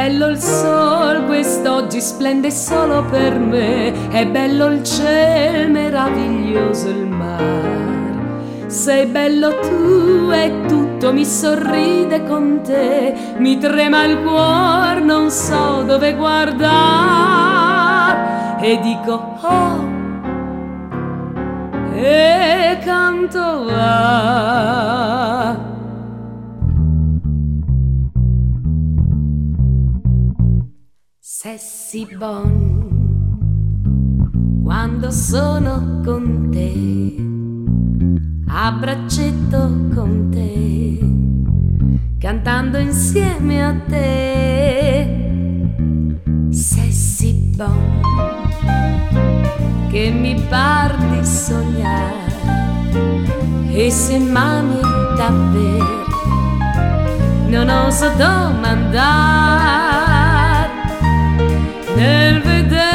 bello il sol, quest'oggi splende solo per me, è bello il cielo, meraviglioso il mare. Sei bello tu e tutto mi sorride con te, mi trema il cuore, non so dove guardare e dico oh e canto va. Sei bon quando sono con te, a braccetto con te, cantando insieme a te. Sei bon che mi par di sognare, e se m'ami davvero non oso domandare, nel vedere